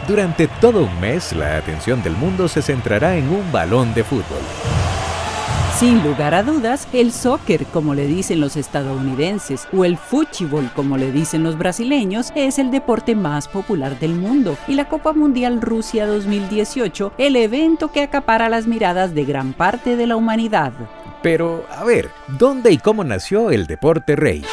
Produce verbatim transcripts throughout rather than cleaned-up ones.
Durante todo un mes, la atención del mundo se centrará en un balón de fútbol. Sin lugar a dudas, el soccer, como le dicen los estadounidenses, o el fútbol, como le dicen los brasileños, es el deporte más popular del mundo, y la Copa Mundial Rusia dos mil dieciocho, el evento que acapara las miradas de gran parte de la humanidad. Pero, a ver, ¿dónde y cómo nació el deporte rey?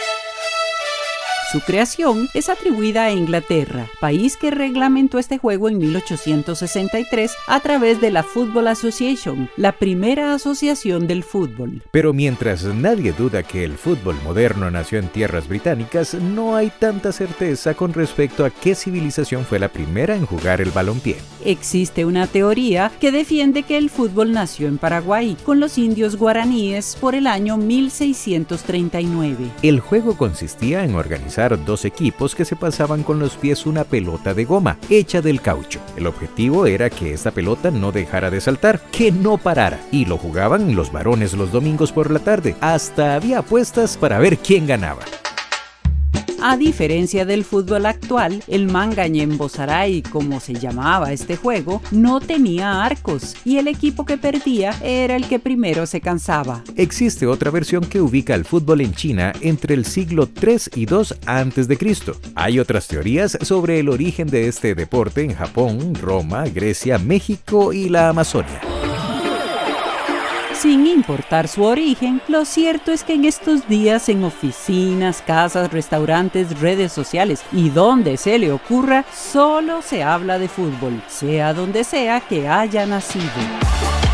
Su creación es atribuida a Inglaterra, país que reglamentó este juego en mil ochocientos sesenta y tres a través de la Football Association, la primera asociación del fútbol. Pero mientras nadie duda que el fútbol moderno nació en tierras británicas, no hay tanta certeza con respecto a qué civilización fue la primera en jugar el balompié. Existe una teoría que defiende que el fútbol nació en Paraguay, con los indios guaraníes por el año mil seiscientos treinta y nueve. El juego consistía en organizar dos equipos que se pasaban con los pies una pelota de goma, hecha del caucho. El objetivo era que esta pelota no dejara de saltar, que no parara, y lo jugaban los varones los domingos por la tarde. Hasta había apuestas para ver quién ganaba. A diferencia del fútbol actual, el Mangañembosaray, como se llamaba este juego, no tenía arcos y el equipo que perdía era el que primero se cansaba. Existe otra versión que ubica al fútbol en China entre el siglo tres y dos antes de Cristo. Hay otras teorías sobre el origen de este deporte en Japón, Roma, Grecia, México y la Amazonia. Sin importar su origen, lo cierto es que en estos días en oficinas, casas, restaurantes, redes sociales y donde se le ocurra, solo se habla de fútbol, sea donde sea que haya nacido.